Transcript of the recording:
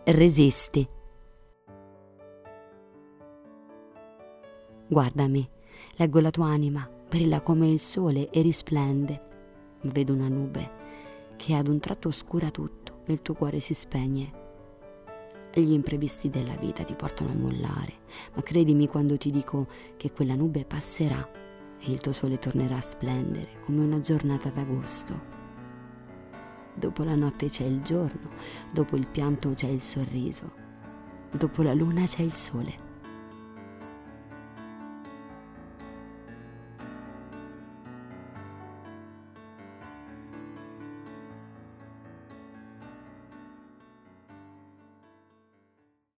Resisti. Guardami, leggo la tua anima, brilla come il sole e risplende. Vedo una nube che ad un tratto oscura tutto e il tuo cuore si spegne. Gli imprevisti della vita ti portano a mollare, ma credimi quando ti dico che quella nube passerà e il tuo sole tornerà a splendere come una giornata d'agosto. Dopo la notte c'è il giorno, dopo il pianto c'è il sorriso, dopo la luna c'è il sole.